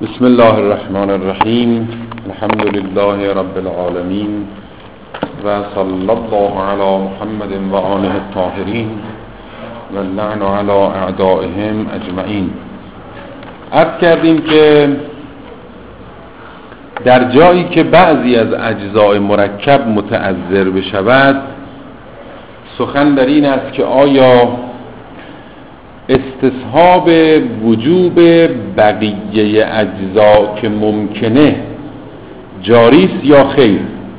بسم الله الرحمن الرحیم. الحمد لله رب العالمین و صلی الله علی محمد و آله الطاهرین و اللعن علی اعدائهم اجمعین. عرض کردیم که در جایی که بعضی از اجزای مرکب متعذر بشود، سخن در این است که آیا استصحاب وجوب بقیه اجزا که ممکنه جاری است یا خیر.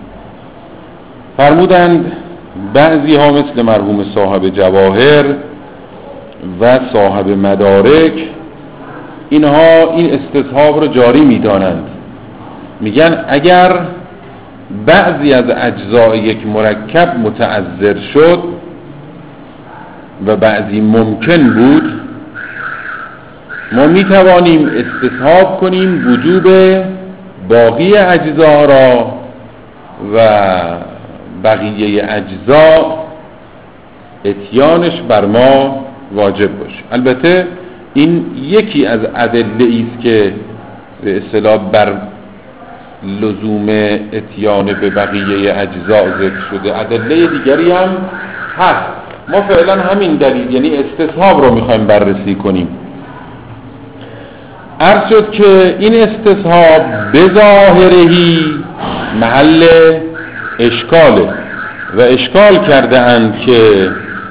فرمودند بعضی ها مثل مرحوم صاحب جواهر و صاحب مدارک اینها این استصحاب رو جاری میدانند. میگن اگر بعضی از اجزای یک مرکب متعذر شد و بعضی ممکن بود، ما میتوانیم استصحاب کنیم وجوب باقی اجزا را و بقیه اجزا اتیانش بر ما واجب باشه. البته این یکی از ادله است که به اصطلاح بر لزوم اتیان به بقیه اجزا ذکر شده. ادله دیگری هم هست. ما فعلا همین دلیل یعنی استصحاب رو میخوایم بررسی کنیم. عرض شد که این استصحاب بظاهرهی محل اشکاله و اشکال کرده اند که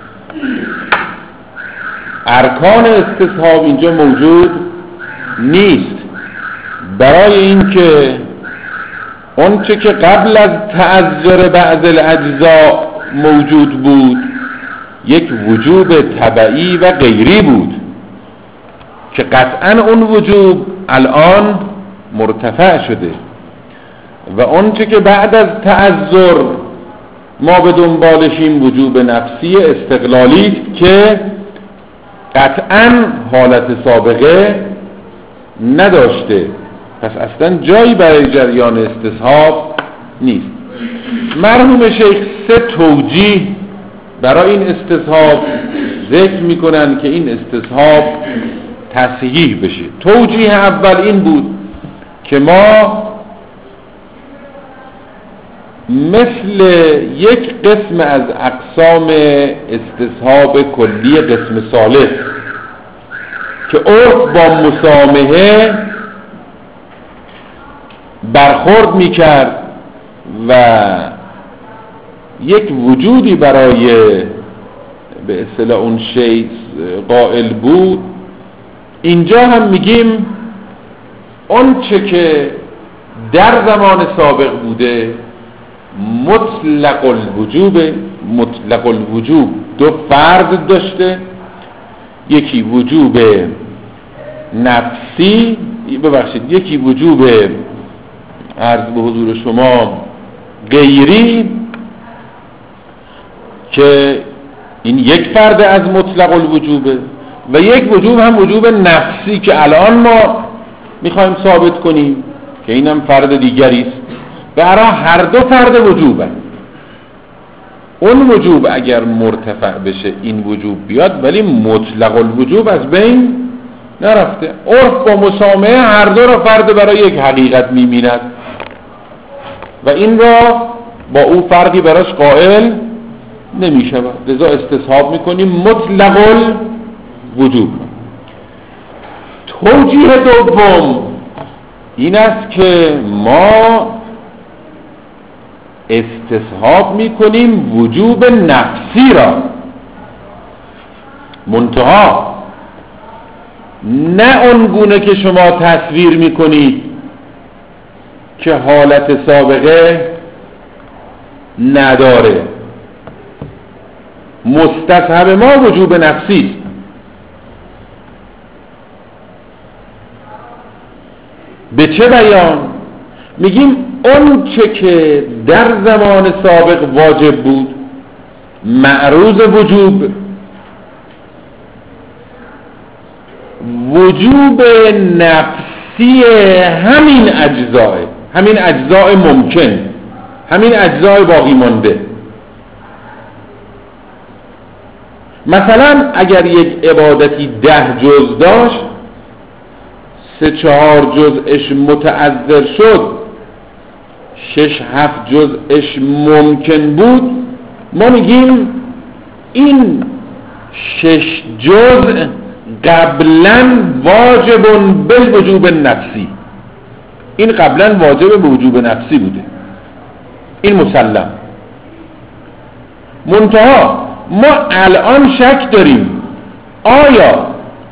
ارکان استصحاب اینجا موجود نیست، برای اینکه اونچه که قبل از تعذر بعض الاجزا موجود بود یک وجوب طبعی و غیری بود که قطعا اون وجوب الان مرتفع شده و اونچه که بعد از تعذر ما به دنبالشیم وجوب نفسی استقلالی است که قطعا حالت سابقه نداشته، پس اصلا جایی برای جریان استصحاب نیست. مرحوم شیخ سه توجیه برای این استصحاب ذکر میکنن که این استصحاب تصحیح بشه. توجیه اول این بود که ما مثل یک قسم از اقسام استصحاب کلی قسم ثالث که عرف با مسامحه برخورد میکرد و یک وجودی برای به اصطلاح اون شیء قائل بود، اینجا هم میگیم اون چه که در زمان سابق بوده مطلق الوجوب دو فرد داشته، یکی وجوب نفسی یکی وجوب عرض به حضور شما غیری، که این یک فرد از مطلق الوجوبه و یک وجوب هم وجوب نفسی که الان ما میخوایم ثابت کنیم که اینم فرد دیگری است. برای هر دو فرد وجوبه. اون وجوب اگر مرتفع بشه این وجوب بیاد، ولی مطلق الوجوب از بین نرفته. عرف با مسامحه هر دو را فرد برای یک حقیقت میبیند و این را با او فرقی براش قائل نمی شود، لذا استصحاب میکنیم مطلق الوجوب. توجیه دوم این است که ما استصحاب میکنیم وجوب نفسی را، منتها نه اونگونه که شما تصویر میکنید که حالت سابقه نداره. مستصحب ما وجوب نفسی است. به چه بیان؟ میگیم اون چه که در زمان سابق واجب بود معروض وجوب نفسی همین اجزای ممکن، همین اجزای باقی مانده. مثلا اگر یک عبادتی 10 جز داشت، 3-4 جزءش متعذر شد، 6-7 جزءش ممکن بود، ما میگیم این 6 جزء قبلا واجب بالوجوب نفسی، این قبلا واجب به وجوب نفسی بوده، این مسلم. منتها ما الان شک داریم آیا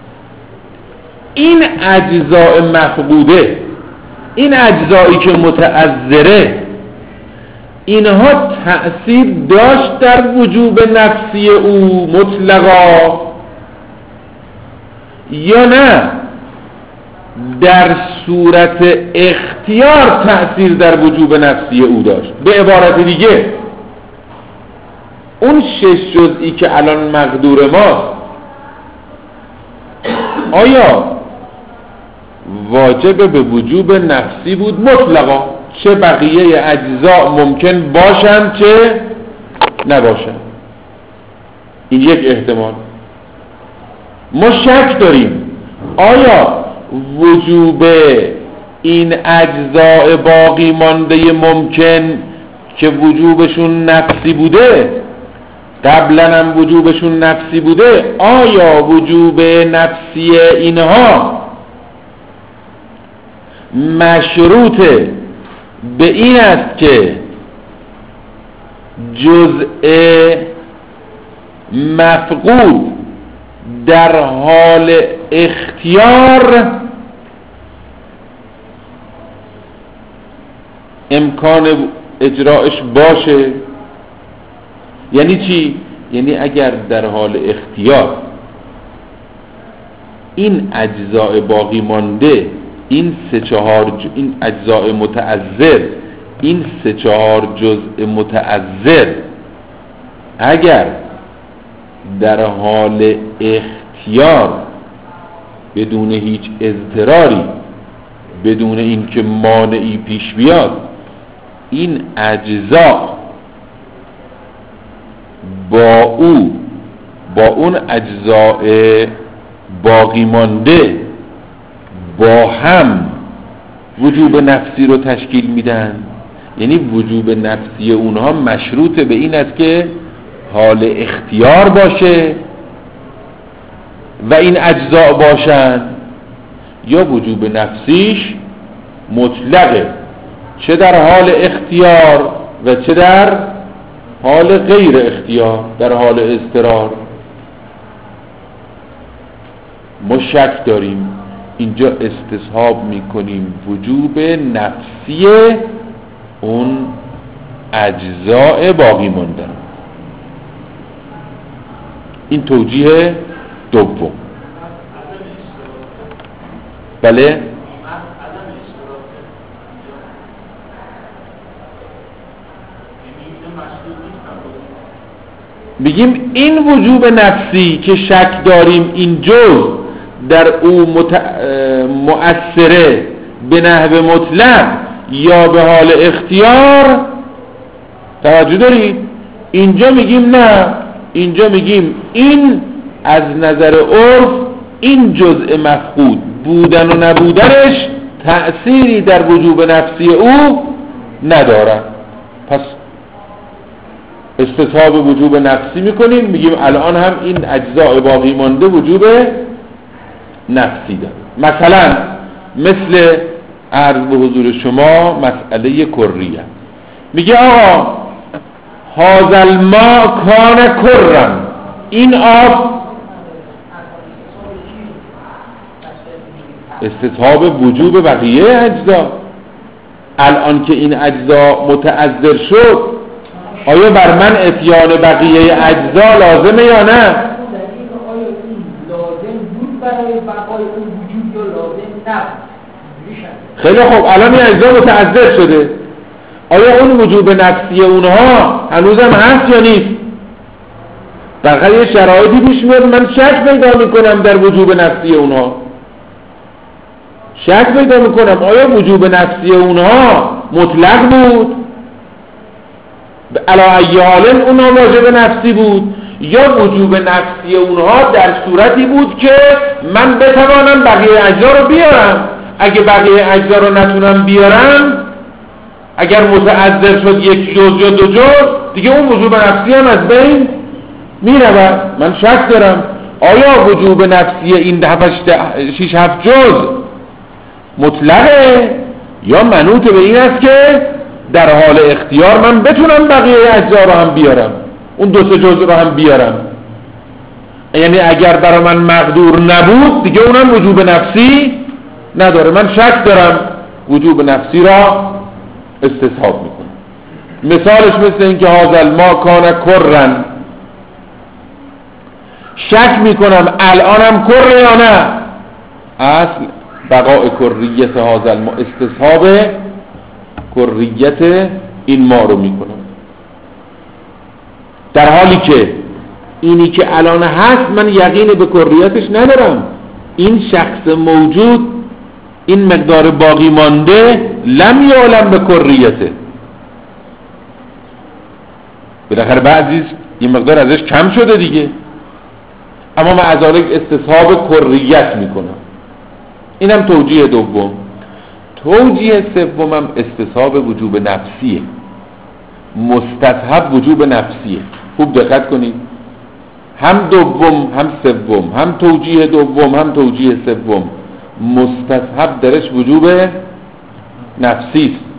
این اجزاء مفقوده، این اجزایی که متعذره، اینها تأثیر داشت در وجوب نفسی او مطلقا یا نه در صورت اختیار تأثیر در وجوب نفسی او داشت. به عبارت دیگه اون 6 جزئی که الان مقدور ماست آیا واجب به وجوب نفسی بود مطلقا، چه بقیه اجزا ممکن باشند چه نباشند؟ این یک احتمال. ما شک داریم آیا وجوب این اجزاء باقی مانده ممکن که وجوبشون نفسی بوده، قبلا هم وجوبشون نفسی بوده، آیا وجوب نفسی اینها مشروط به این است که جزء مفقود در حال اختیار امکان اجراش باشه؟ یعنی چی؟ یعنی اگر در حال اختیار این اجزاء باقی مانده، این 3-4 این اجزاء متعذر، این 3-4 جزء متعذر اگر در حال اختیار بدون هیچ اضطراری، بدون اینکه مانعی پیش بیاد، این اجزا با اون اجزاء باقی مانده با هم وجوب نفسی رو تشکیل میدن، یعنی وجوب نفسی اونها مشروط به این است که حال اختیار باشه و این اجزاء باشن، یا وجوب نفسیش مطلقه، چه در حال اختیار و چه در حال غیر اختیار، در حال اضطرار. ما شک داریم، اینجا استصحاب میکنیم وجوب نفسی اون اجزاء باقی مانده. این توجیه دوم. بله؟ بگیم این وجوب نفسی که شک داریم این جز در او مؤثره به نحو مطلق یا به حال اختیار، توجه دارید؟ اینجا میگیم نه، اینجا میگیم این از نظر عرف این جزء مفقود بودن و نبودنش تأثیری در وجوب نفسی او ندارد. پس استصحاب وجوب نفسی میکنیم، میگیم الان هم این اجزاء باقی مانده وجوب نفسی داره. مثلا مثل عرض به حضور شما مسئله کریه، میگه آقا هذا الماء کان کرا، این آب، استصحاب وجوب بقیه اجزا. الان که این اجزا متعذر شد آیا بر من اتیان بقیه اجزا لازمه یا نه؟ آیا این لازم بود برای بقای اون وجود یا لازم نبود؟ خیلی خوب، الان این اجزا متعذر شده، آیا اون وجوب نفسی اونها هنوزم هست یا نیست؟ بقیه یه شرایطی پیش میاد من شک پیدا میکنم در وجوب نفسی اونها، شک پیدا میکنم آیا وجوب نفسی اونها مطلق بود علی ای حال اونها واجب نفسی بود یا وجوب نفسی اونها در صورتی بود که من بتوانم بقیه اجزا رو بیارم. اگه بقیه اجزا رو نتونم بیارم، اگر متعذر شد یک جز یا دو جز، دیگه اون وجوب نفسی هم از بین میرود. من شک دارم آیا وجوب نفسی این 6-7 جز مطلقه یا منوط به این است که در حال اختیار من بتونم بقیه اجزا رو هم بیارم، اون 2-3 جز رو هم بیارم. یعنی اگر برای من مقدور نبود دیگه اونم وجوب نفسی نداره. من شک دارم وجوب نفسی را استصحاب میکنم. مثالش مثل این که هازل ما کان کرن، شک میکنم الانم کر یا نه، اصل بقاء کریت هازل ما، استصحاب کریت این ما رو میکنم، در حالی که اینی که الان هست من یقین به کریتش ندارم. این شخص موجود، این مقدار باقی مانده، لم یعلم به کریته، بالاخره بعضی این مقدار ازش کم شده دیگه، اما من از ذالک استصحاب کریت میکنم. اینم توجیه دوم. توجیه سومم استصحاب وجوب نفسیه، مستصحب وجوب نفسیه. خوب دقت کنید، هم دوم هم سوم، هم توجیه دوم هم توجیه سوم، مستصحب درش وجوب نفسی است.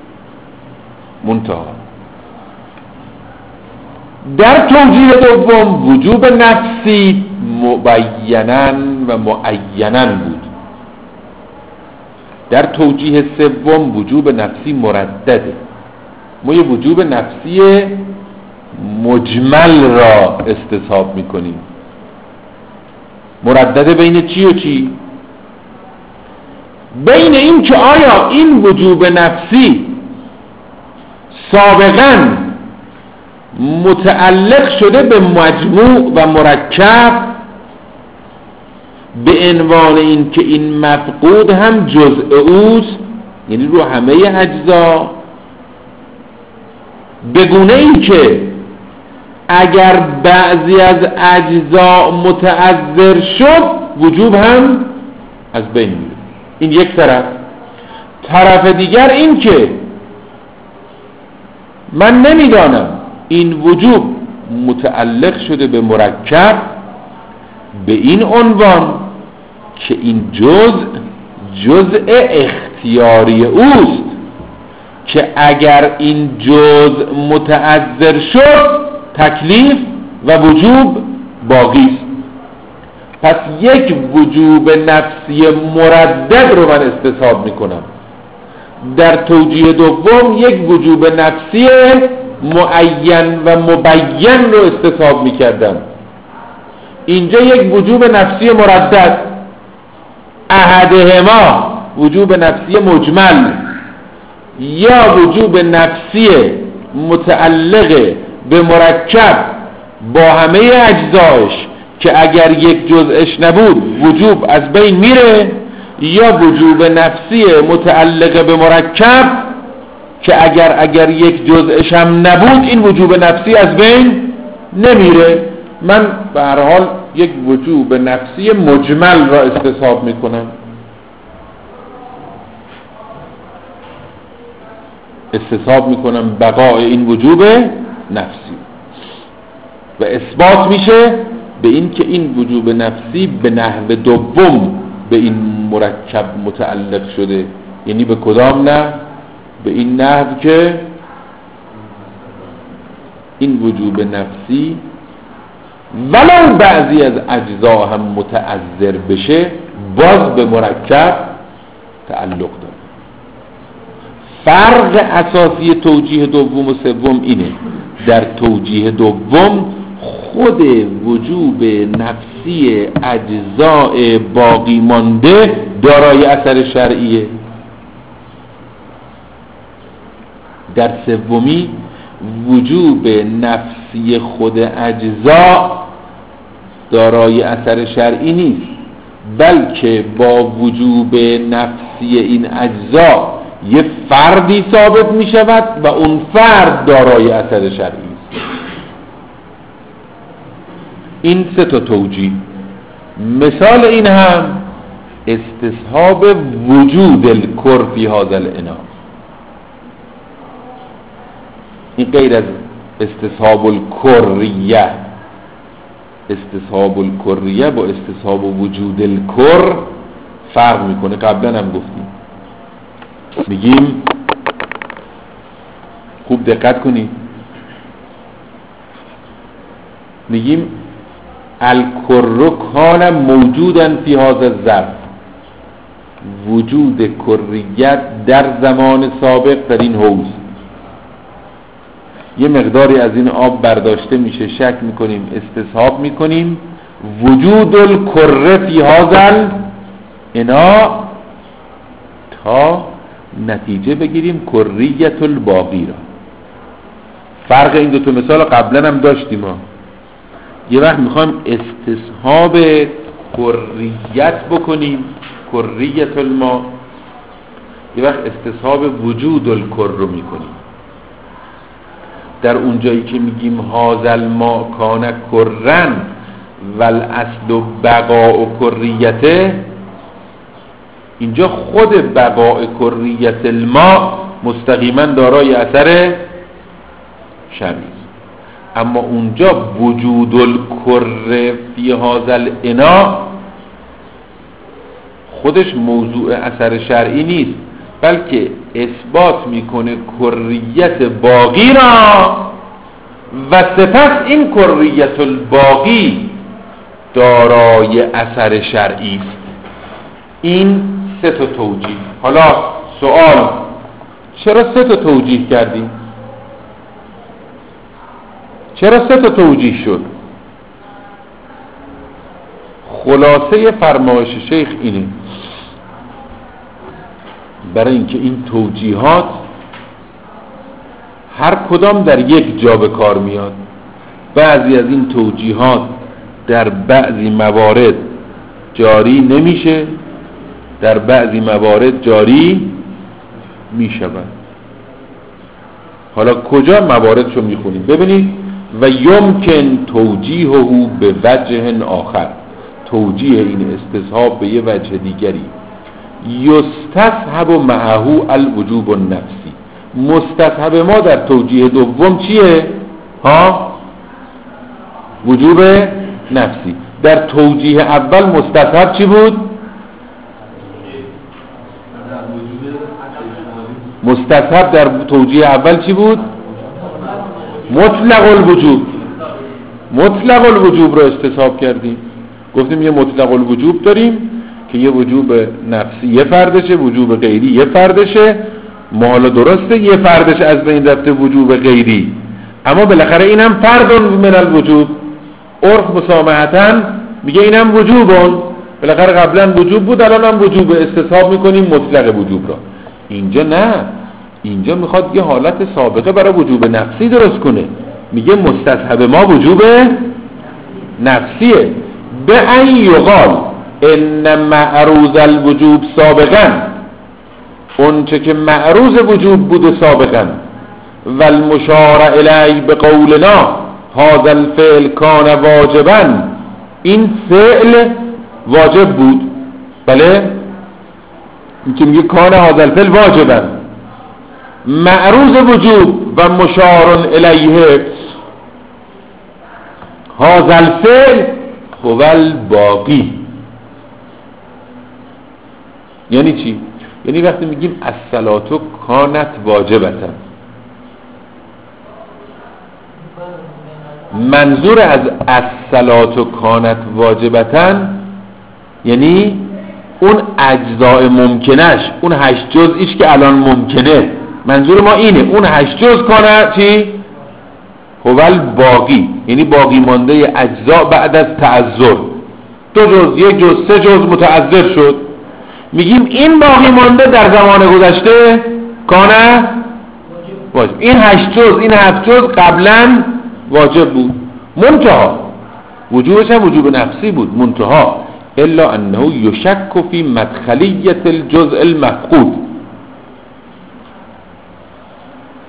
منتها در توجیه دوم وجوب نفسی مبینن و معینن بود، در توجیه سوم وجوب نفسی مردده. ما یه وجوب نفسی مجمل را استصحاب میکنیم. مردده بین چی و چی؟ بین این که آیا این وجوب نفسی سابقاً متعلق شده به مجموع و مرکب به عنوان این که این مفقود هم جزء اوست، یعنی رو همه اجزا، به گونه ای که اگر بعضی از اجزا متعذر شد وجوب هم از بین میره. این یک طرف. طرف دیگر این که من نمیدانم این وجوب متعلق شده به مرکب به این عنوان که این جزء اختیاری اوست که اگر این جزء متعذر شد تکلیف و وجوب باقی است. پس یک وجوب نفسی مردد رو من استصحاب میکنم. در توجیه دوم یک وجوب نفسی معین و مبین رو استصحاب میکردم. اینجا یک وجوب نفسی مردد، احدهما وجوب نفسی مجمل یا وجوب نفسی متعلق به مرکب با همه اجزایش که اگر یک جزءش نبود وجوب از بین میره، یا وجوب نفسی متعلق به مرکب که اگر یک جزءش هم نبود این وجوب نفسی از بین نمیره. من به هر حال یک وجوب نفسی مجمل را استصحاب میکنم. استصحاب میکنم بقاء این وجوب نفسی و اثبات میشه به این که این وجوب نفسی به نحو دوم به این مرکب متعلق شده. یعنی به کدام نه؟ به این نحو که این وجوب نفسی ولو بعضی از اجزا هم متعذر بشه باز به مرکب تعلق داره. فرق اساسی توجیه دوم و سوم اینه، در توجیه دوم خود وجوب نفسی اجزاء باقی مانده دارای اثر شرعیه، در سومی وجوب نفسی خود اجزا دارای اثر شرعی نیست، بلکه با وجوب نفسی این اجزا یه فردی ثابت می شود و اون فرد دارای اثر شرعی است. این 3 تا توجیه. مثال این هم استصحاب وجود الکر فی هذا الاناء، این غیر از استصحاب الکریه. استصحاب الکریه با استصحاب وجود الکر فرق میکنه، قبلا هم گفتیم. میگیم خوب دقت کنید، میگیم الکر کان موجودا فی هذا الظرف، وجود کریت در زمان سابق در این حوض. یه مقداری از این آب برداشته میشه، شک میکنیم، استصحاب میکنیم وجود الکر فی هذا الاناء تا نتیجه بگیریم کریت الباقی را. فرق این 2 تا مثال قبلا هم داشتیم ها. یه وقت میخوایم استصحاب کریت بکنیم، کریت الماء، یه وقت استصحاب وجود الکر رو میکنیم. در اونجایی که میگیم هذا الماء کان کرن والاصل بقاء کریته، اینجا خود بقاء کریت الماء مستقیما دارای اثر شرعی، اما اونجا وجود الکر فی هذا الاناء خودش موضوع اثر شرعی نیست، بلکه اثبات میکنه کریت باقی را و سپس این کریت الباقی دارای اثر شرعی است. این 3 تا توجیه. حالا سوال، چرا 3 تا توجیه کردیم؟ چرا 3 تا توجیه شد؟ خلاصه فرمایش شیخ اینه، برای اینکه این توجیهات هر کدام در یک جا به کار میاد. بعضی از این توجیهات در بعضی موارد جاری نمیشه، در بعضی موارد جاری میشود. حالا کجا مواردشو میخونیم ببینید. و یمکن توجیهه به وجه آخر، توجیه این استصحاب به یه وجه دیگری، یستصحب معه الوجوب النفسی. مستصحب ما در توجیه دوم چیه؟ وجوب نفسی. در توجیه اول مستصحب چی بود؟ مستصحب در توجیه اول چی بود؟ مطلق الوجوب. مطلق الوجوب رو استصحاب کردیم، گفتیم یه مطلق الوجوب داریم که یه وجوب نفسی یه فردشه، وجوب غیری یه فردشه. ما حالا درسته یه فردش از بین رفته وجوب غیری، اما بالاخره اینم فرد من الوجوب. عرف مسامحتاً میگه اینم وجوبون، بالاخره قبلا وجوب بود الان هم وجوب، استصحاب میکنیم مطلق وجوب را. اینجا نه، اینجا میخواد یه حالت سابقه برای وجوب نفسی درست کنه، میگه مستصحب ما وجوب نفسیه. به این یقال ان معروض الوجوب سابقا، اون چه که معروض وجوب بوده سابقا، والمشار الیه به قولنا هذا الفعل کان واجبا، این فعل واجب بود. بله این که میگه کان هذا الفعل واجبا، معروض وجوب و مشار الیه هذا الفعل هو الباقی. یعنی چی؟ یعنی وقتی میگیم الصلاة کانت واجبتا، منظور از الصلاة کانت واجبتا یعنی اون اجزاء ممکنش، اون 8 جزئیش که الان ممکنه، منظور ما اینه. اون 8 جزء کانت چی؟ هو الباقی، یعنی باقی مانده اجزاء بعد از تعذر. 2 جزء، 1 جزء، 3 جزء متعذر شد، میگیم این باقی مانده در زمان گذشته کانه واجب. این 8 جزء، این 7 جزء قبلا واجب بود، منتها وجوبش هم وجوب نفسی بود، منتها الا انه یشک فی مدخلیت الجزء المفقود.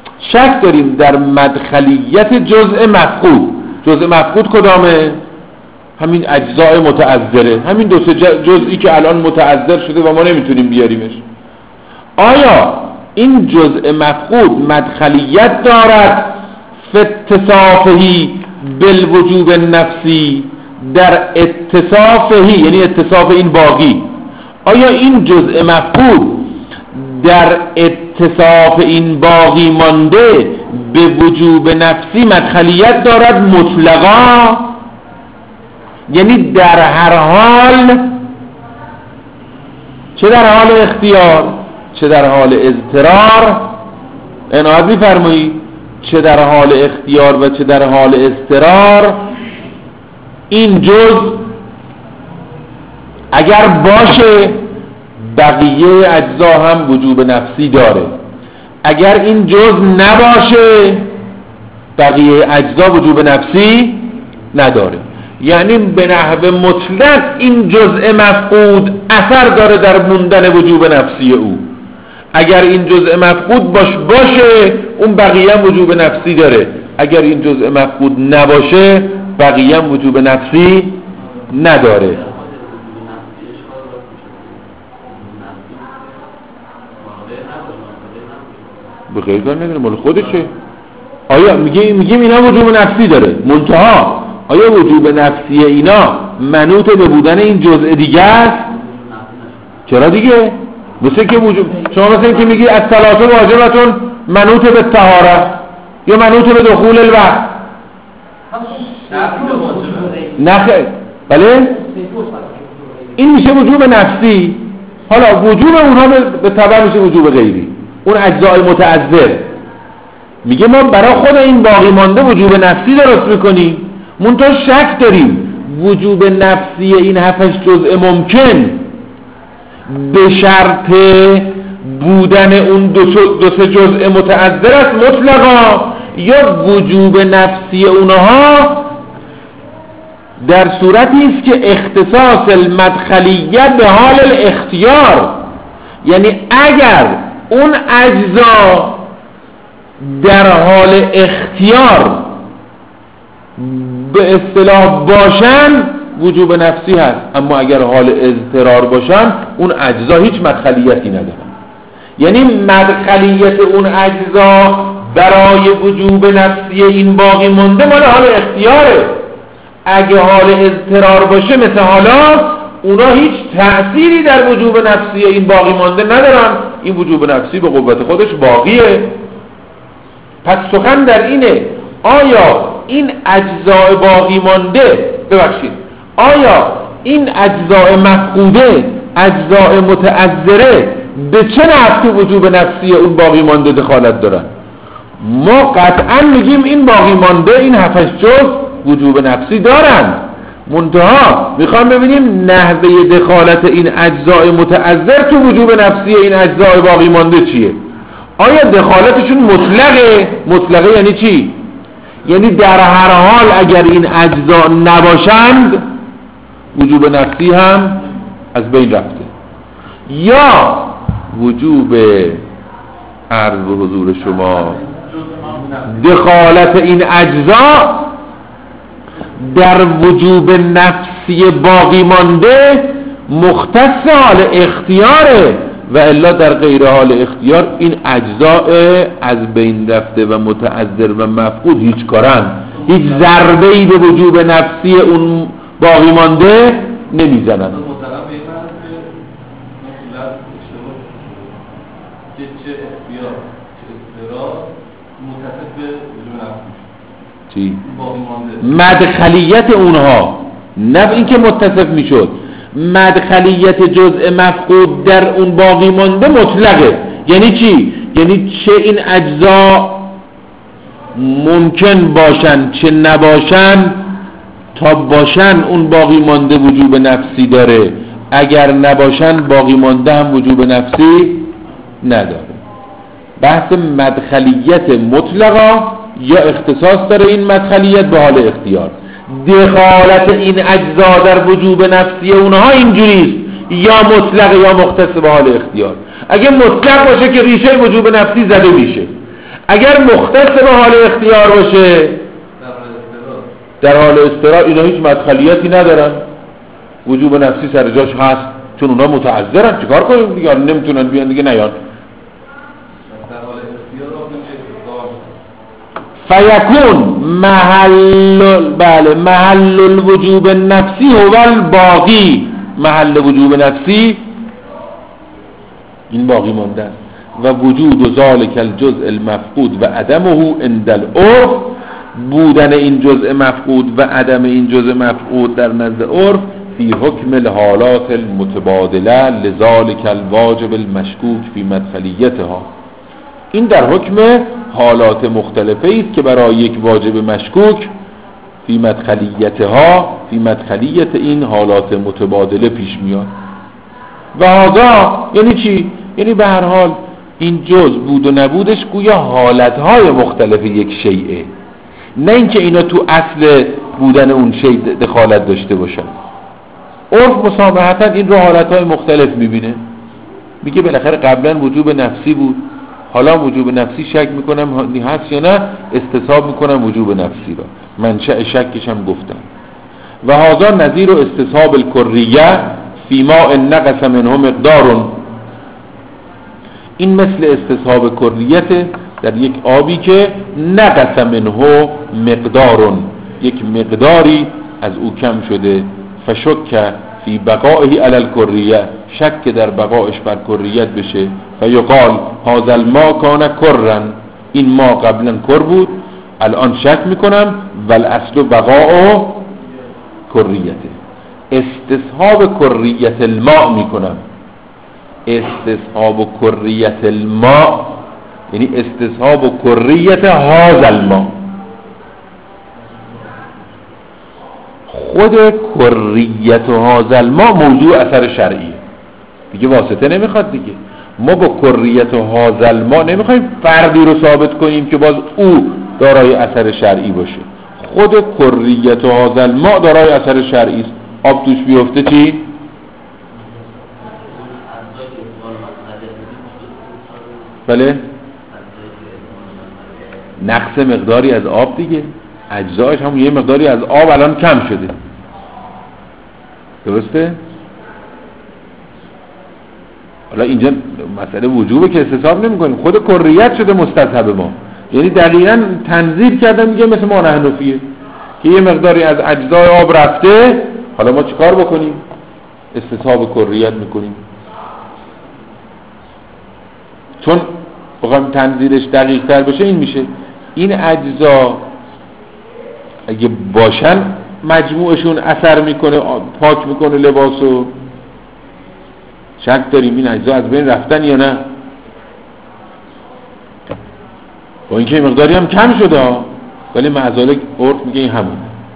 شک داریم در مدخلیت جزء مفقود. جزء مفقود کدامه؟ همین اجزاء متعذره، همین دو سه جزئی که الان متعذر شده و ما نمیتونیم بیاریمش. آیا این جزء مفقود مدخلیت دارد فی اتصافهی بالوجوب النفسی، در اتصافهی یعنی اتصاف این باقی، آیا این جزء مفقود در اتصاف این باقی مانده به وجوب نفسی مدخلیت دارد مطلقا؟ یعنی در هر حال، چه در حال اختیار چه در حال اضطرار، عنایت می‌فرمایید، چه در حال اختیار و چه در حال اضطرار، این جز اگر باشه بقیه اجزا هم وجوب نفسی داره، اگر این جز نباشه بقیه اجزا وجوب نفسی نداره. یعنی به نحو مطلق این جزء مفقود اثر داره در موندن وجوب نفسی او. اگر این جزء مفقود باشه اون بقیه هم وجوب نفسی داره، اگر این جزء مفقود نباشه بقیه هم وجوب نفسی نداره. به غیر کار نداره، مال خودشه. آیا میگیم اینا وجوب نفسی داره، منتها آیا وجوب نفسی اینا منوط به بودن این جزء دیگه است؟ چرا دیگه؟ مثل که شما مثل این که میگی الصلاة واجبتون منوط به طهارت یا منوط به دخول الوقت. نخیر، بله؟ این میشه وجوب نفسی. حالا وجوب اونها به تبع میشه وجوب غیری، اون اجزای متعذر. میگه ما برای خود این باقی مانده وجوب نفسی درست میکنیم، منتها شک داریم وجوب نفسی این 7 جزء ممکن به شرط بودن اون دو سه جزء متعذر است مطلقا، یا وجوب نفسی اونها در صورتی است که اختصاص المدخلیت به حال الاختیار، یعنی اگر اون اجزا در حال اختیار به اصطلاح باشن وجوب نفسی هست، اما اگر حال اضطرار باشن اون اجزا هیچ مدخلیتی ندارن. یعنی مدخلیت اون اجزا برای وجوب نفسی این باقی مونده مال حال اختیاره. اگه حال اضطرار باشه مثل حالا، اونا هیچ تأثیری در وجوب نفسی این باقی مانده ندارن، این وجوب نفسی به قوت خودش باقیه. پس سخن در اینه آیا این اجزاء باقی مانده، آیا این اجزاء مفقوده، اجزاء متعذره به چه نحو تو وجوب نفسی اون باقی مانده دخالت دارن؟ ما قطعا میگیم این باقی مانده، این 7 جزء وجوب نفسی دارن، منتها میخوام ببینیم نحوه دخالت این اجزاء متعذر تو وجوب نفسی این اجزاء باقی مانده چیه؟ آیا دخالتشون مطلقه یعنی چی؟ یعنی در هر حال اگر این اجزا نباشند وجوب نفسی هم از بین رفته، یا وجوب عرض به حضور شما دخالت این اجزا در وجوب نفسی باقی مانده مختص حال اختیاره، و الا در غیر حال اختیار این اجزاء از بین رفته و متعذر و مفقود هیچ کارن، هیچ ضربه‌ای به وجوب نفسی اون باقی مانده نمیزنن. چی؟ مدخلیت اونها، نه اینکه متصف میشد، مدخلیت جزء مفقود در اون باقی مانده مطلقه. یعنی چی؟ یعنی چه این اجزا ممکن باشن چه نباشن، تا باشن اون باقی مانده وجوب نفسی داره، اگر نباشن باقی مانده هم وجوب نفسی نداره. بحث مدخلیت مطلقا یا اختصاص داره این مدخلیت به حال اختیار. دخالت این اجزا در وجوب نفسی اونها اینجوریست، یا مطلق یا مختص به حال اختیار. اگر مطلق باشه که ریشه وجوب نفسی زده میشه، اگر مختص به حال اختیار باشه در حال اضطرار اینا هیچ مدخلیتی ندارن، وجوب نفسی سر جاش هست چون اونا متعذرن، چیکار کنیم دیگه، نمیتونن بیان دیگه نیان. فیکون محل الوجوب النفسی هو الباقی، محل وجوب نفسی این باقی مانده است. و وجود ذالک الجزء المفقود و عدمه عند العرف، بودن این جزء مفقود و عدم این جزء مفقود در نزد عرف فی حکم الحالات المتبادله لذالک الواجب المشکوک فی مدخلیتها، این در حکم حالات مختلفه است که برای یک واجب مشکوک فی مدخلیتها، فی مدخلیت این حالات متبادله پیش میاد. و هذا یعنی چی؟ یعنی به هر حال این جز بود و نبودش گویا حالتهای مختلف یک شیئه، نه اینکه اینا تو اصل بودن اون شیء دخالت داشته باشن. عرف مسامحتا این رو حالتهای مختلف میبینه، میگه بالاخره قبلا وجوب نفسی بود، حالا وجوب نفسی شک میکنم هست یا نه، استصحاب میکنم وجوب نفسی را، منشأ شکش هم گفتم. و هذا نظیر استصحاب الکریه فی ماء نقص منه مقدار، این مثل استصحاب کریت در یک آبی که نقص منه مقدار، یک مقداری از او کم شده، فشک فی بقائه علی الکریه، شک در بقایش بر کریت بشه، فیقال هذا الماء کان کرا، این ما قبلا کر بود الان شک میکنم، والاصل بقاء کریته، استصحاب کریت الماء میکنم. استصحاب کریت الماء یعنی استصحاب کریت هذا الماء، خود کریت هذا الماء موضوع اثر شرعیه دیگه، واسطه نمیخواد دیگه. ما با کریت هذا الماء نمیخوایم فردی رو ثابت کنیم که باز او دارای اثر شرعی باشه، خود کریت هذا الماء دارای اثر شرعی است. آب توش بیفته چی؟ بله، نقص مقداری از آب دیگه، اجزایش هم یه مقداری از آب الان کم شده، درسته؟ حالا اینجا مسئله وجوبه که استصحاب نمی کنیم، خود کریت شده مستصحب ما، یعنی دقیقاً تنظیر کردن میگه مثل ما حنفیه که یه مقداری از اجزای آب رفته، حالا ما چیکار بکنیم؟ استصحاب کریت میکنیم، چون بخوایم تنظیرش دقیق تر بشه این میشه این اجزا اگه باشن مجموعشون اثر میکنه، پاک میکنه لباسو، شک داریم این اجزا از بین رفتن یا نه، با اینکه مقداری هم کم شده ولی معذالک عرف میگه این همون.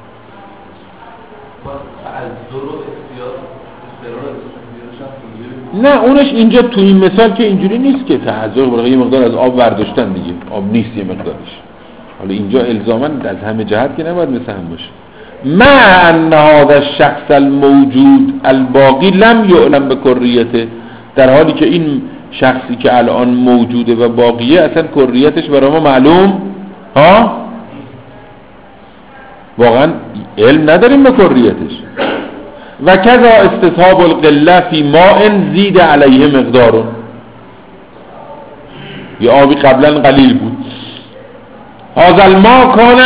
نه اونش اینجا تو این مثال که اینجوری نیست که تعذر برای یه مقدار از آب برداشتن دیگه، آب نیست یه مقدارش، حالا اینجا الزاماً از همه جهت که نباید مثل هم باشه. ما ان هذا الشخص الموجود الباقی لم یعلم بکریته، در حالی که این شخصی که الان موجوده و باقیه اصلا کریتش برای ما معلوم واقعا علم نداریم به کریتش. و کذا استصحاب القله فی ماء زید علیه مقدار، یه آبی قبلا قلیل بود، هذا الماء کان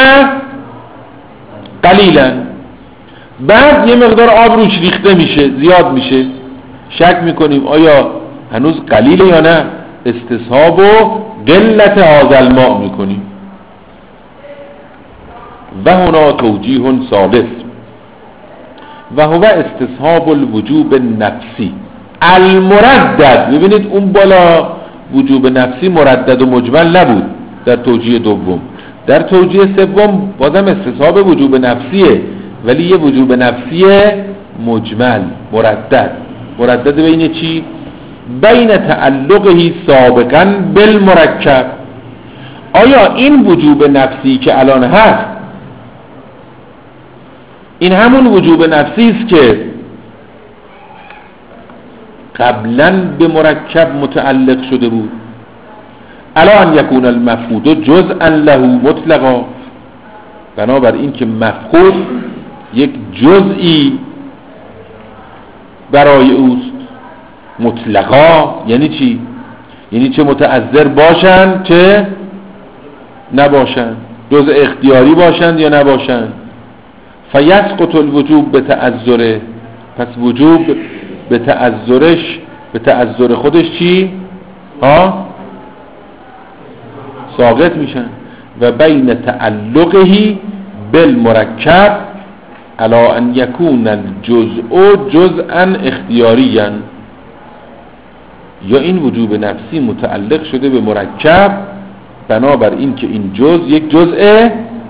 قلیلا، بعد یه مقدار آب روش ریخته میشه، زیاد میشه، شک میکنیم آیا هنوز قلیله یا نه، استصحاب و قلت هذا الماء میکنیم. و هنا توجیه ثالث و هو استصحاب الوجوب النفسی المردد. ببینید اون بالا وجوب نفسی مردد و مجمل نبود در توجیه دوم، در توجیه سوم بازم استصحاب وجوب نفسیه ولی یه وجوب نفسی مجمل، مردد بین چی؟ بین تعلقه سابقا بالمرکب. آیا این وجوب نفسی که الان هست این همون وجوب نفسی است که قبلا به مرکب متعلق شده بود؟ الان یکون المفقود جزءا له مطلقا، بنابراین که مفقود یک جزئی برای اوست مطلقا. یعنی چی؟ یعنی چه متعذر باشند چه نباشند، جزء اختیاری باشند یا نباشند. فیسقط الوجوب به تعذره، پس وجوب به تعذرش، به تعذر خودش چی؟ ساقط میشن. و بین تعلقه بالمرکب علی ان یکون الجزء جزءا اختیاریا، یا این وجوب نفسی متعلق شده به مرکب بنابر این که این جزء یک جزء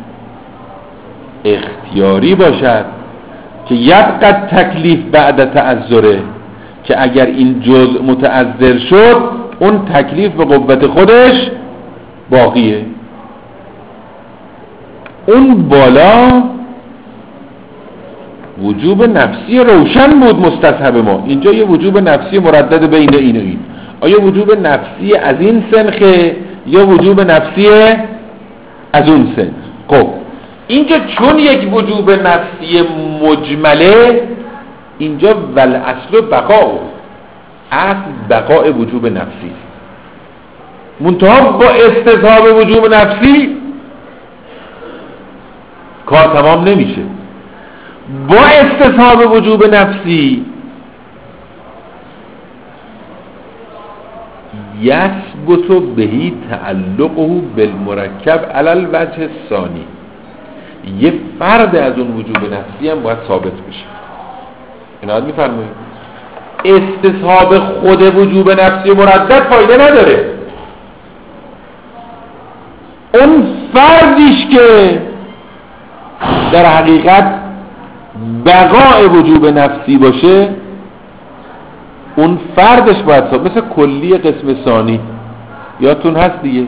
اختیاری باشد که یبقى تکلیف بعد تعذره، که اگر این جزء متعذر شد اون تکلیف به قوت خودش باقیه. اون بالا وجوب نفسی روشن بود مستصحب ما، اینجا یه وجوب نفسی مردد بین این و این. آیا وجوب نفسی از این سنخه یا وجوب نفسی از اون سنخ؟ خب اینجا چون یک وجوب نفسی مجمله، اینجا والاصل بقاء، اصل بقاء وجوب نفسی، منتها با استصحاب وجوب نفسی کار تمام نمیشه. با استصحاب وجوب نفسی یثبت بهی تعلقه بالمرکب علی الوجه الثانی، یه فرد از اون وجوب نفسی هم باید ثابت بشه. اینها میفرمایید استصحاب خود وجوب نفسی مردد فایده نداره، اون فردیش که در حقیقت بقاء وجوب نفسی باشه اون فردش باید ثابت. مثل کلی قسم ثانی یادتون هست دیگه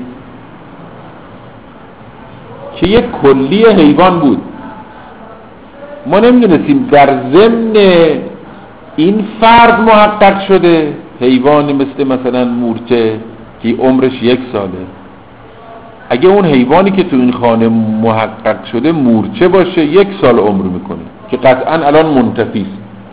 که یک کلی حیوان بود، ما نمیدونستیم در ضمن این فرد محقق شده حیوان مثلا مورچه که عمرش 1 ساله. اگه اون حیوانی که تو این خانه محقق شده مورچه باشه 1 سال عمر میکنه که قطعا الان منتفیست.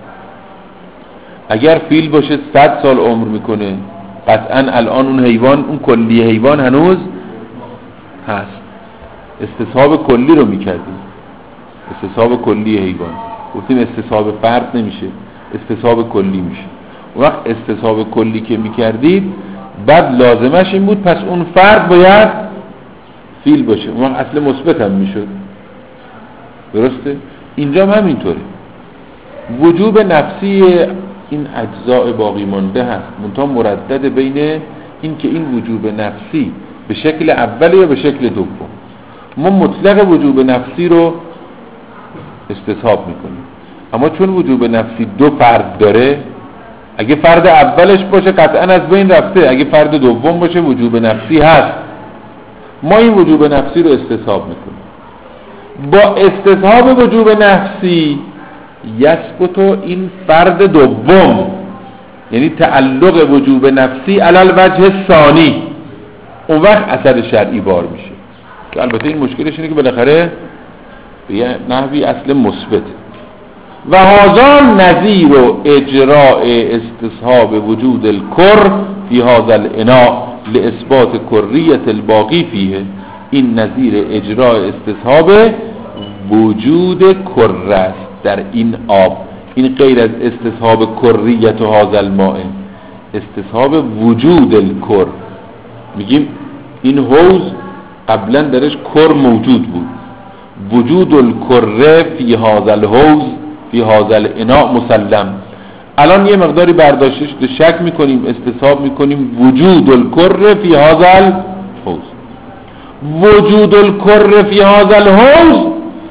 اگر فیل باشه 100 سال عمر میکنه قطعا الان اون حیوان، اون کلی حیوان هنوز هست. استصحاب کلی رو میکردیم، استصحاب کلی حیوان، گفتیم استصحاب فرد نمیشه، استصحاب کلی میشه. اون وقت استصحاب کلی که میکردید بعد لازمش این بود پس اون فرد باید فیل باشه، اون وقت اصل مثبت هم میشد. درسته؟ اینجا هم همینطوره. وجوب نفسی این اجزاء باقی مانده هست، منتها مردد بین این که این وجوب نفسی به شکل اول یا به شکل دوم. ما مطلق وجوب نفسی رو استصحاب میکنیم، اما چون وجوب نفسی 2 فرد داره، اگه فرد اولش باشه قطعا از بین رفته، اگه فرد دوم باشه وجوب نفسی هست. ما این وجوب نفسی رو استصحاب میکنیم. با استصحاب وجوب نفسی یثبت این فرد دوم، یعنی تعلق وجوب نفسی علی الوجه الثانی، اون وقت اثر شرعی بار میشه. که البته این مشکلش اینه که بالاخره به یه نحوی اصل مثبت. و هذا نظیر اجراء استصحاب وجود الکر فی هذا الاناء لاثبات کریت الباقی فیه. این نظیر اجراء استصحاب وجود کر است در این آب. این غیر از استصحاب کریت هذا الماء، استصحاب وجود الکر. میگیم این حوض قبلا درش کر موجود بود، وجود الکر فی هذا الحوض فی هذا الاناء مسلم. الان یه مقداری برداشتش رو شک میکنیم، استصحاب میکنیم وجود الکر فی هذا الحوض. وجود الکر فی هذا الحوض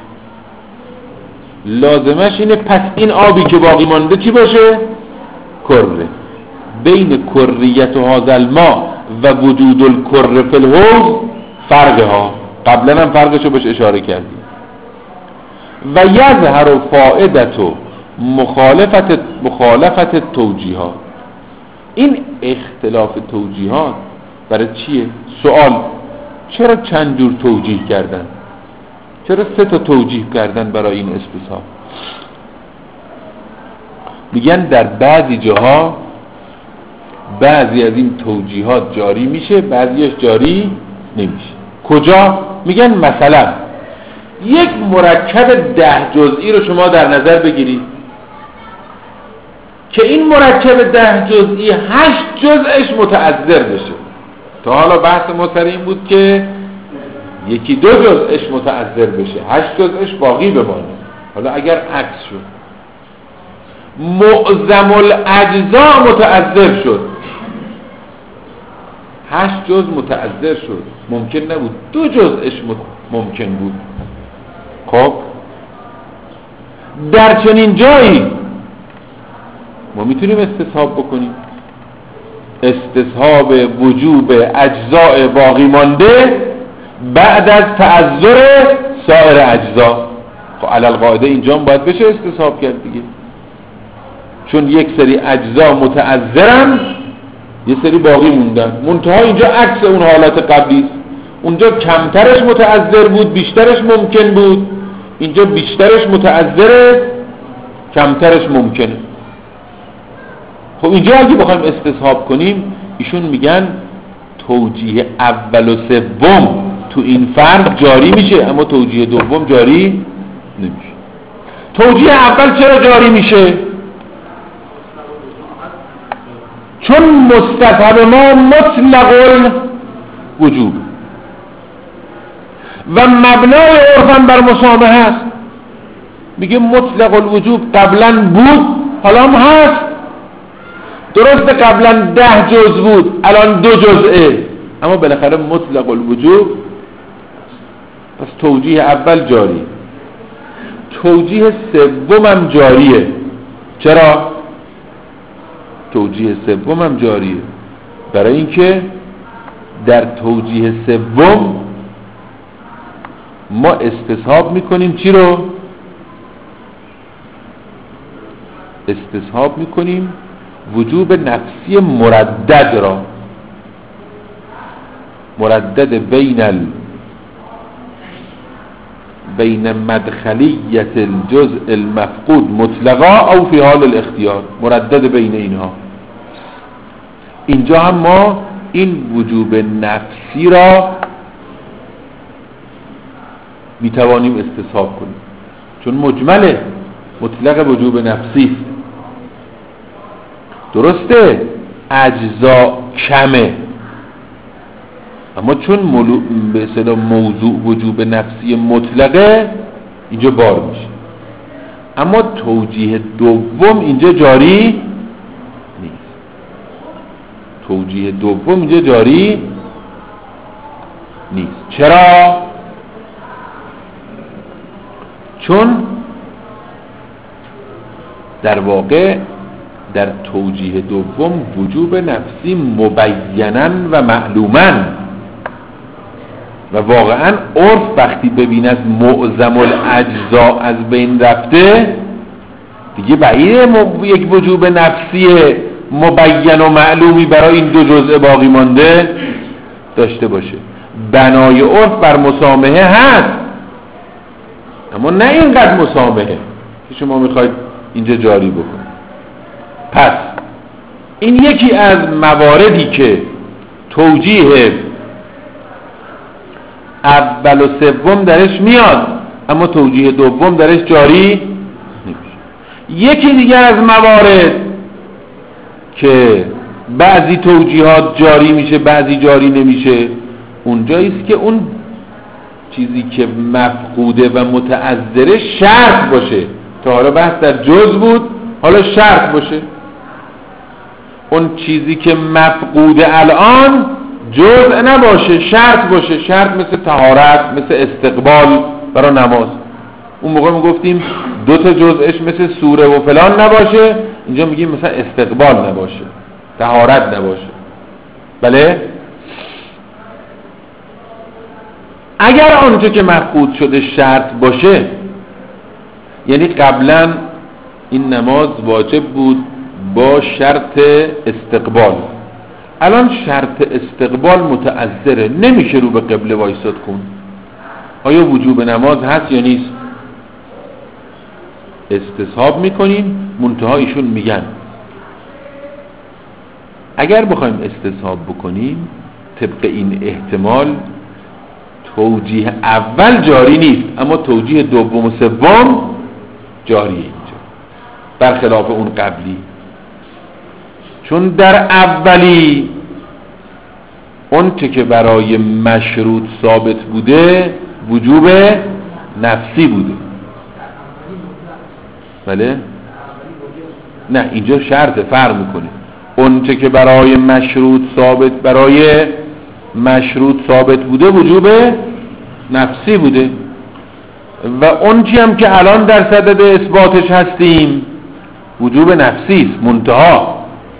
لازمش اینه پس این آبی که باقی مانده چی باشه؟ کره. بین کریت هذا الماء و وجود الکر فی الحوض فرقه ها، قبلا هم فرقشو بهش اشاره کردیم. و یظهر فائدت مخالفت توجیهات. این اختلاف چرا 3 تا توجیه کردن برای این استصحاب؟ میگن در بعضی جاها بعضی از این توجیهات جاری میشه، بعضیش جاری نمیشه. کجا؟ میگن مثلا یک مرکب 10 جزئی رو شما در نظر بگیرید که این مرکب 10 جزئی 8 جزءش متعذر بشه. تا حالا بحث ما سر این بود که 1-2 جزءش متعذر بشه، 8 جزءش باقی بمانه. حالا اگر عکس شد، معظم الاجزاء متعذر شد، 8 جزء متعذر شد، ممکن نبود 2 جزءش ممکن بود. خب در چنین جایی ما میتونیم استصحاب بکنیم، استصحاب وجوب اجزاء باقی مانده بعد از تعذر سایر اجزا. خب علی القاعده اینجا باید بشه استصحاب کرد دیگه، چون یک سری اجزا متعذرن، یه سری باقی موندن. منتها اینجا عکس اون حالت قبلی است. اونجا کمترش متعذر بود، بیشترش ممکن بود. اینجا بیشترش متعذره، کمترش ممکنه. خب اینجا اگه بخوایم استصحاب کنیم، ایشون میگن توجیه اول و سوم تو این فرض جاری میشه، اما توجیه دوم جاری نمیشه. توجیه اول چرا جاری میشه؟ چون مستفهم ما مطلق الوجوب و مبنای عرفاً بر مسامحه است. میگه مطلق الوجوب قبلا بود، حالا هم هست. درسته قبلا 10 جزء بود، الان 2 جزءه، اما بالاخره مطلق الوجوب. پس توجیه اول جاری، توجیه سوم هم جاریه. چرا؟ توجیه سوم هم جاریه برای اینکه در توجیه سوم ما استصحاب میکنیم چی رو؟ استصحاب میکنیم وجوب نفسی مردد را، مردد بین مدخلیت الجزء المفقود مطلقا او فی حال الاختیار، مردد بین اینها. اینجا هم ما این وجوب نفسی را میتوانیم استصحاب کنیم، چون مجمله، مطلق وجوب نفسی. درسته اجزا کمه، اما چون به اصطلاح موضوع وجوب نفسی مطلقه اینجا بار میشه. اما توجیه دوم اینجا جاری نیست. توجیه دوم اینجا جاری نیست. چرا؟ چون در واقع در توجیه دوم وجوب نفسی مبیناً و معلوماً، و واقعاً عرف وقتی ببیند معظم الاجزاء از بین رفته دیگه بعیده یک وجوب نفسی مبین و معلومی برای این 2 جزء باقی مانده داشته باشه. بنای عرف بر مسامحه هست، اما نه اینقدر مسامحه که شما میخواید اینجا جاری بکنید. پس این یکی از مواردی که توجیه اول و سوم درش میاد، اما توجیه دوم درش جاری نمیشه. یکی دیگر از موارد که بعضی توجیهات جاری میشه بعضی جاری نمیشه، اونجاییست که اون چیزی که مفقوده و متعذره شرط باشه. تا حالا بحث در جز بود، حالا شرط باشه. اون چیزی که مفقوده الان جزء نباشه، شرط باشه. شرط مثل طهارت، مثل استقبال برای نماز. اون موقع میگفتیم 2 تا جزءش مثل سوره و فلان نباشه، اینجا میگیم مثلا استقبال نباشه، طهارت نباشه. بله؟ اگر آنچه که مفقود شده شرط باشه، یعنی قبلا این نماز واجب بود با شرط استقبال، الان شرط استقبال متعذره، نمیشه رو به قبله وایساد کن. آیا وجوب نماز هست یا نیست؟ استصحاب میکنیم. منتها ایشون میگن اگر بخوایم استصحاب بکنیم طبق این احتمال توجیه اول جاری نیست، اما توجیه دوم و سوم جاریه اینجا، برخلاف اون قبلی. چون در اولی اون چه که برای مشروط ثابت بوده وجوب نفسی بوده. بله؟ نه اینجا شرط فرق میکنه. اون چه که برای مشروط ثابت بوده وجوب نفسی بوده و اون چی هم که الان در صدد اثباتش هستیم وجوب نفسی است. منتها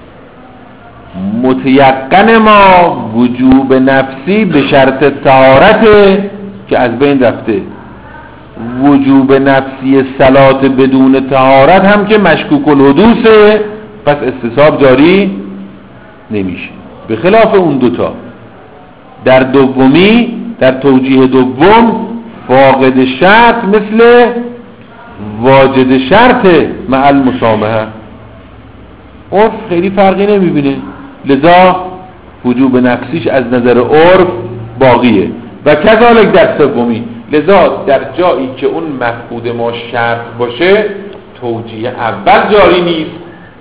متیقن ما وجوب نفسی به شرط طهارته که از بین رفته. وجوب نفسی صلات بدون طهارت هم که مشکوک الحدوثه، پس استصحاب جاری نمیشه. به خلاف اون دوتا در توجیه دوم فاقد شرط مثل واجد شرط مع المسامحه، عرف خیلی فرقی نمیبینه، لذا وجوب نفسیش از نظر عرف باقیه. و کذالک در سومی، لذا در جایی که اون مفقود ما شرط باشه توجیه اول جاری نیست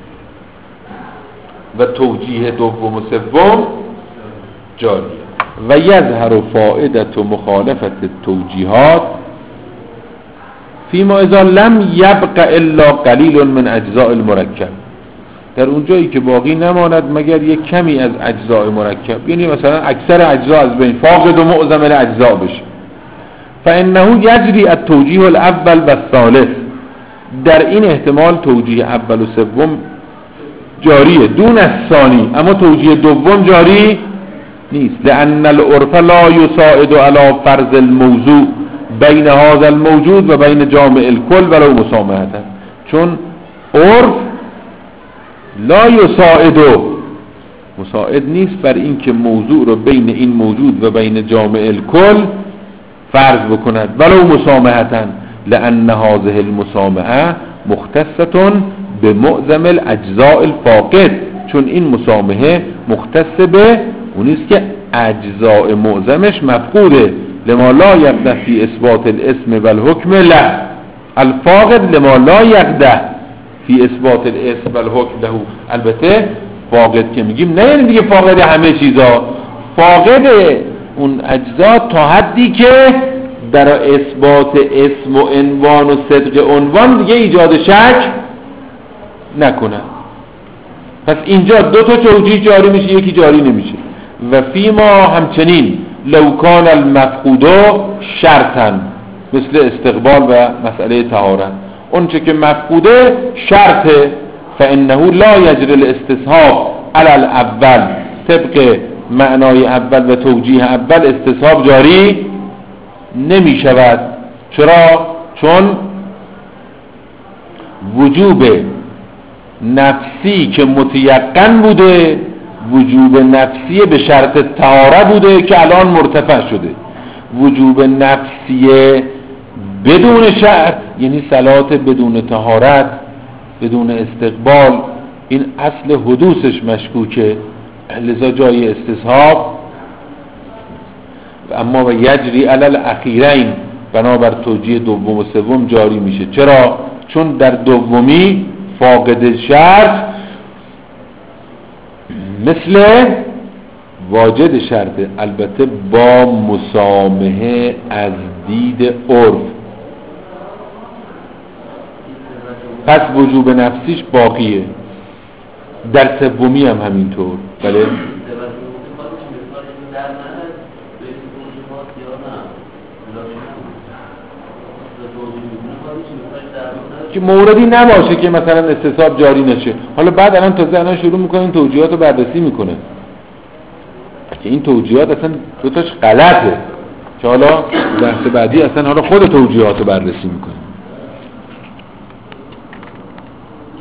و توجیه دوم و سوم جاریه. و یظهر فائدة مخالفت التوجیهات فیما اذا لم یبق الا قلیل من اجزاء المرکب، در اون جایی که باقی نماند مگر یک کمی از اجزاء مرکب، یعنی مثلا اکثر اجزا از بین فاقد و معظم الاجزاء بشه. فانه یجری التوجیه الاول و الثالث، در این احتمال توجیه اول و سوم جاریه دون الثانی، اما توجیه دوم جاری نیست. لأن العرف لا يساعد على فرض الموضوع بین هذا الموجود و بین جامع الکل ولو مسامحة، چون عرف لا مساعد نیست بر این که موضوع رو بین این موجود و بین جامع الکل فرض بکند ولو مسامحة، لأن هذه المسامحة مختصة بمعظم الاجزاء الفاقد، چون این مسامحه مختص به اونیست که اجزاء معظمش مفقوده. لما لا یقده فی اثبات الاسم والحکم له، الفاقد لما لا یقده فی اثبات الاسم والحکم له. البته فاقد که میگیم نه یعنی دیگه فاقد همه چیزا، فاقد اون اجزا تا حدی که در اثبات اسم و عنوان و صدق عنوان دیگه ایجاد شک نکنه. پس اینجا دو تا توجیه جاری میشه، یکی جاری نمیشه. و فیما همچنین لو کان المفقود شرطا، مثل استقبال و مسئله طهارت، اون چه که مفقوده شرطه، فانه لا یجری الاستصحاب علی الاول، طبق معنای اول و توجیه اول استصحاب جاری نمی شود. چرا؟ چون وجوب نفسی که متیقن بوده وجوب نفسی به شرط طهارت بوده که الان مرتفع شده. وجوب نفسی بدون شرط یعنی صلات بدون طهارت بدون استقبال، این اصل حدوثش مشکوکه، لذا جای استصحاب. اما و یجری علی الاخیرین، بنابر توجیه دوم و سوم جاری میشه. چرا؟ چون در دومی فاقد شرط مثل واجد شرطه، البته با مسامحه از دید عرف. پس وجوب نفسیش باقیه. در سومی هم همینطور. بله که موردی نباشه که مثلا استصحاب جاری نشه. حالا بعد الان تازه الان شروع میکنین توجیهات رو بررسی میکنه که این توجیهات اصلا دوتاش غلطه، که حالا درس بعدی اصلا حالا خود توجیهات رو بررسی میکنه.